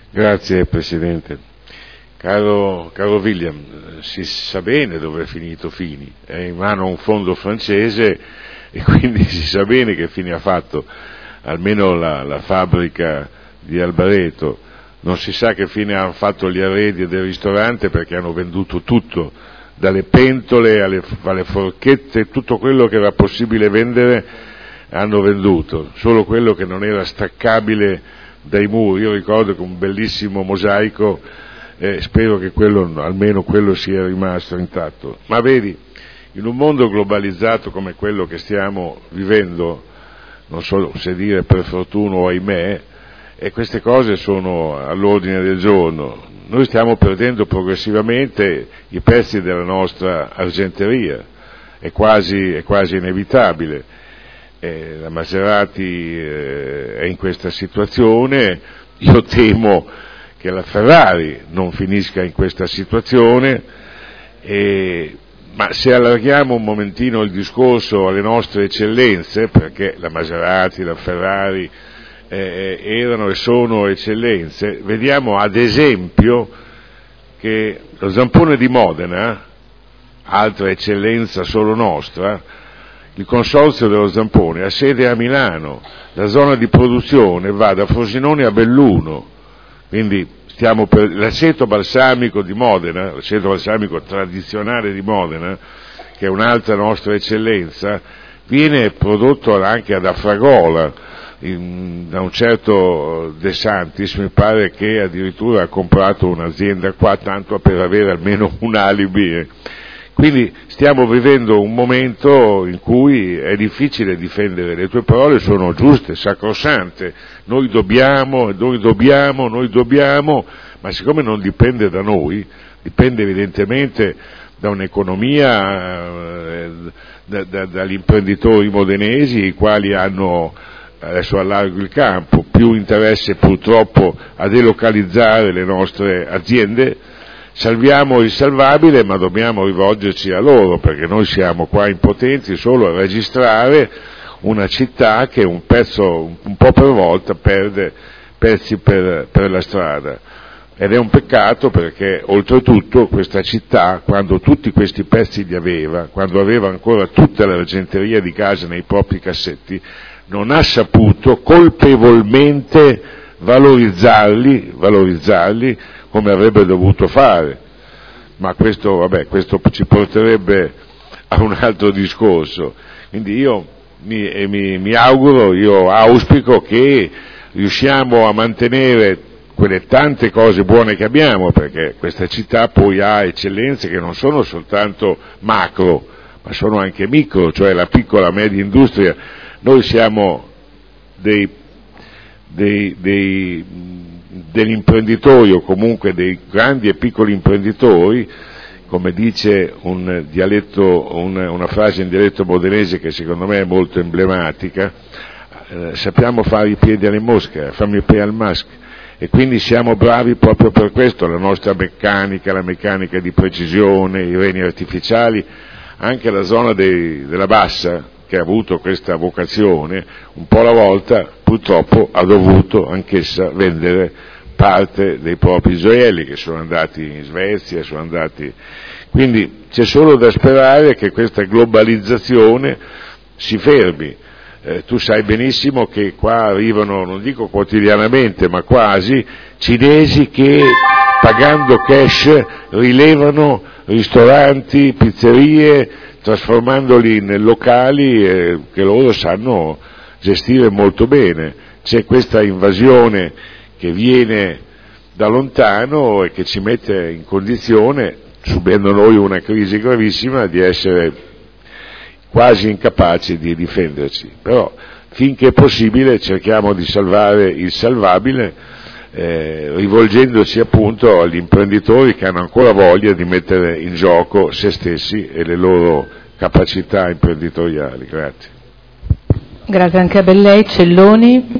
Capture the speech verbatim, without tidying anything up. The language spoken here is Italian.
Grazie Presidente. Caro, caro William, si sa bene dove è finito Fini, è in mano a un fondo francese e quindi si sa bene che fine ha fatto, almeno la, la fabbrica di Albareto. Non si sa che fine hanno fatto gli arredi del ristorante perché hanno venduto tutto, dalle pentole alle, alle forchette, tutto quello che era possibile vendere hanno venduto, solo quello che non era staccabile dai muri. Io ricordo che un bellissimo mosaico, eh, spero che quello, almeno quello sia rimasto intatto. Ma vedi, in un mondo globalizzato come quello che stiamo vivendo, non so se dire per fortuna o ahimè, e queste cose sono all'ordine del giorno. Noi stiamo perdendo progressivamente i pezzi della nostra argenteria, è quasi, è quasi inevitabile. Eh, la Maserati eh, è in questa situazione, io temo che la Ferrari non finisca in questa situazione, eh, ma se allarghiamo un momentino il discorso alle nostre eccellenze, perché la Maserati, la Ferrari eh, erano e sono eccellenze, vediamo ad esempio che lo Zampone di Modena, altra eccellenza solo nostra, il consorzio dello Zampone ha sede a Milano, la zona di produzione va da Frosinone a Belluno, quindi stiamo per l'aceto balsamico di Modena, l'aceto balsamico tradizionale di Modena, che è un'altra nostra eccellenza, viene prodotto anche ad Afragola, in, da un certo De Santis, mi pare che addirittura ha comprato un'azienda qua, tanto per avere almeno un alibi. Quindi stiamo vivendo un momento in cui è difficile difendere, le tue parole sono giuste, sacrosante, noi dobbiamo, noi dobbiamo, noi dobbiamo, ma siccome non dipende da noi, dipende evidentemente da un'economia, eh, da, da, dagli imprenditori modenesi, i quali hanno, adesso allargo il campo, più interesse purtroppo a delocalizzare le nostre aziende. Salviamo il salvabile, ma dobbiamo rivolgerci a loro, perché noi siamo qua impotenti solo a registrare una città che un pezzo, un po' per volta, perde pezzi per, per la strada. Ed è un peccato perché, oltretutto, questa città, quando tutti questi pezzi li aveva, quando aveva ancora tutta l'argenteria di casa nei propri cassetti, non ha saputo colpevolmente valorizzarli, valorizzarli come avrebbe dovuto fare, ma questo, vabbè, questo ci porterebbe a un altro discorso. Quindi io mi, eh, mi, mi auguro, io auspico che riusciamo a mantenere quelle tante cose buone che abbiamo, perché questa città poi ha eccellenze che non sono soltanto macro, ma sono anche micro, cioè la piccola media industria. Noi siamo dei, dei, dei degli imprenditori, o comunque dei grandi e piccoli imprenditori, come dice un dialetto, un, una frase in dialetto modenese che secondo me è molto emblematica, eh, sappiamo fare i piedi alle mosche, fammi i piedi al maschio, e quindi siamo bravi proprio per questo, la nostra meccanica, la meccanica di precisione, i reni artificiali, anche la zona dei, della bassa, che ha avuto questa vocazione, un po' alla volta purtroppo ha dovuto anch'essa vendere parte dei propri gioielli, che sono andati in Svezia, sono andati. Quindi c'è solo da sperare che questa globalizzazione si fermi. Eh, tu sai benissimo che qua arrivano, non dico quotidianamente, ma quasi, cinesi che pagando cash rilevano ristoranti, pizzerie, trasformandoli in locali eh, che loro sanno gestire molto bene. C'è questa invasione che viene da lontano e che ci mette in condizione, subendo noi una crisi gravissima, di essere quasi incapaci di difenderci. Però finché è possibile cerchiamo di salvare il salvabile, eh, rivolgendoci appunto agli imprenditori che hanno ancora voglia di mettere in gioco se stessi e le loro capacità imprenditoriali. Grazie. Grazie anche a lei. Celloni.